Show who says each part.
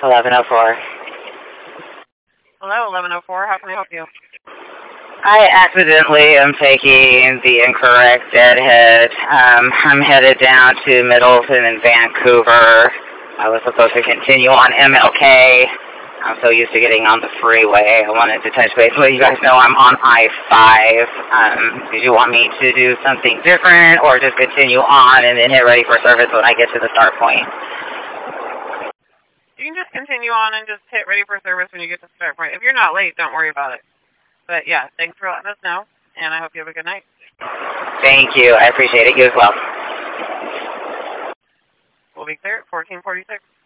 Speaker 1: 1104.
Speaker 2: Hello, 1104. How can I help you?
Speaker 1: I accidentally am taking the incorrect deadhead. I'm headed down to Middleton and Vancouver. I was supposed to continue on MLK. I'm so used to getting on the freeway. I wanted to touch base with you guys know I'm on I-5. Did you want me to do something different or just continue on and then hit ready for service when I get to the start point?
Speaker 2: You can just continue on and just hit ready for service when you get to the start point. If you're not late, don't worry about it. But yeah, thanks for letting us know, and I hope you have a good night.
Speaker 1: Thank you. I appreciate it. You as well.
Speaker 2: We'll be clear at 1446.